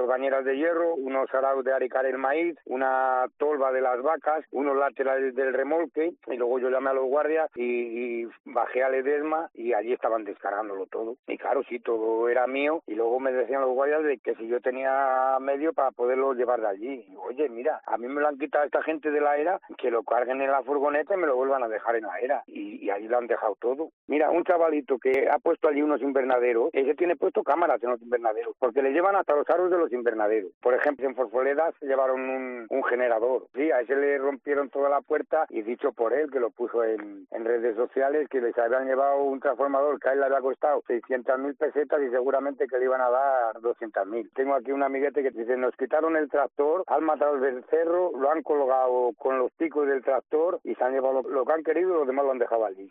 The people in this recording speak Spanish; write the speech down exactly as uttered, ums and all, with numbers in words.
dos bañeras de hierro, unos araos de aricar el maíz, una tolva de las vacas, unos laterales del remolque, y luego yo llamé a los guardias y, y bajé a Ledesma y allí estaban descargándolo todo. Y claro, sí, todo era mío, y luego me decían los guardias de que si yo tenía medio para poderlo llevar de allí. Y digo, oye, mira, a mí me lo han quitado esta gente de la era, que lo carguen en la furgoneta y me lo vuelvan a dejar en la era. Y, y allí lo han dejado todo. Mira, un chavalito que ha puesto allí unos invernaderos, ese tiene puesto cámaras en los invernaderos, porque le llevan hasta los aros de los invernaderos. Por ejemplo, en Forfoleda se llevaron un, un generador. Sí, a ese le rompieron toda la puerta y dicho por él, que lo puso en, en redes sociales, que les habían llevado un transformador que a él le había costado seiscientas mil pesetas y seguramente que le iban a dar doscientas mil. Tengo aquí un amiguete que dice, nos quitaron el tractor, han matado el becerro, lo han colgado con los picos del tractor y se han llevado lo, lo que han querido y los demás lo han dejado allí.